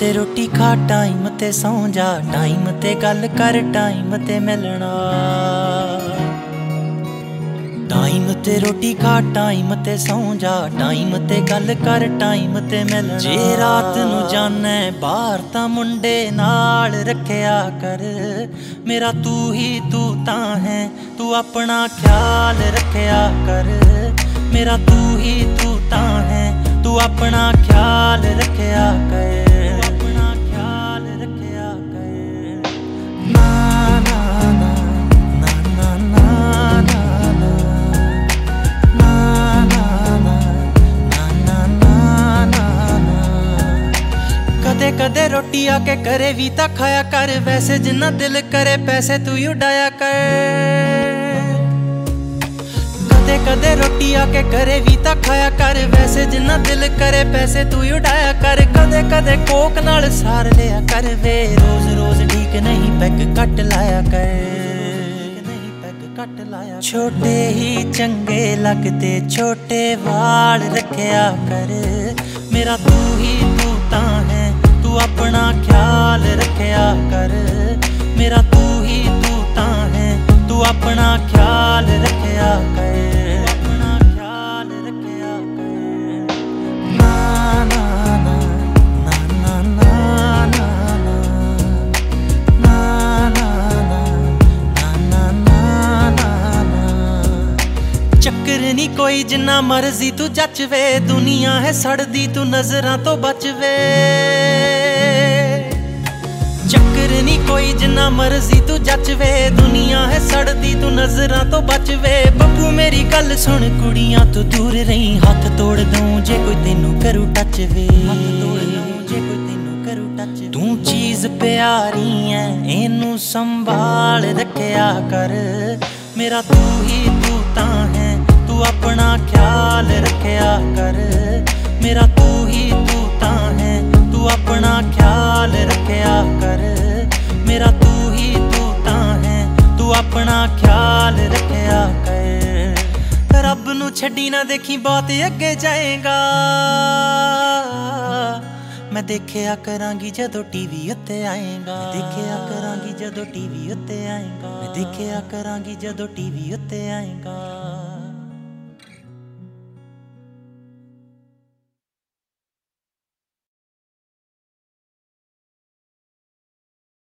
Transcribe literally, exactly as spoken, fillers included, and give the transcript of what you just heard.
ते रोटी खा टाइम ते सौ जा, टाइम ते गल कर टाइम ते मिलना। टाइम ते रोटी खा टाइम ते सौ जा, टाइम ते गल कर टाइम ते मिलना। जे रात नू जाना बाहर तां मुंडे नाल रखिया कर, मेरा तू ही तू तां है, तू अपना ख्याल रखिया कर। मेरा तू ही तू तां है, तू अपना ख्याल रखिया कर। अपना ख्याल रखिया कर। ना ना ना ना ना ना ना ना ना ना ना ना ना। कदे कदे रोटी आके करे भी तां खाया कर, वैसे जिन्ना दिल करे पैसे तू उड़ाया कर। कदे कदे रोटी आके करे भी तां खाया कर, वैसे जिन्ना दिल करे पैसे तू उड़ाया कर। कदे कदे कोक नाल सार लिया कर वे, रोज रोज ठीक नहीं पैग कट लाया कर। नहीं पैग कट लाया। छोटे ही चंगे लगते छोटे वाल रखिया कर, मेरा तू ही तू तां है, तू अपना ख्याल रखिया कर। मेरा तू ही तू तां है, तू अपना ख्याल रखिया कर। अपना ख्याल रखिया कर। ना ना ना ना ना ना ना ना ना ना ना ना ना। चक्कर नी कोई जिन्ना मर्जी तू जचवे, दुनिया है सड़दी तू नजरां तो बचवे। चक्कर नी कोई जिन्ना मर्जी तू जचवे, दुनिया है सड़दी तू नजरां तो बचवे। बब्बू मेरी गल सुन कुड़ियां तू दूर रही, हाथ तोड़ दूं जे कोई तेनू करू टच वे। हाथ तोड़ दूं जे कोई तेनू करू टच। तू चीज प्यारी है एनू संभाल रखिया कर, मेरा तू ही तू तां है, तू अपना ख्याल रखिया कर। मेरा तू ही तू तां है, तू अपना ख्याल रखिया कर। मेरा तू ही तू तां है, तू अपना ख्याल रखिया कर। रब नू छड्डी ना देखी बहुत अगे जाएगा, मैं देखिया करांगी जदों टीवी उत्ते आएगा। देखिया करांगी जदों टीवी उत्ते आएगा। मैं देखिया करांगी जदों टीवी उत्ते आएगा।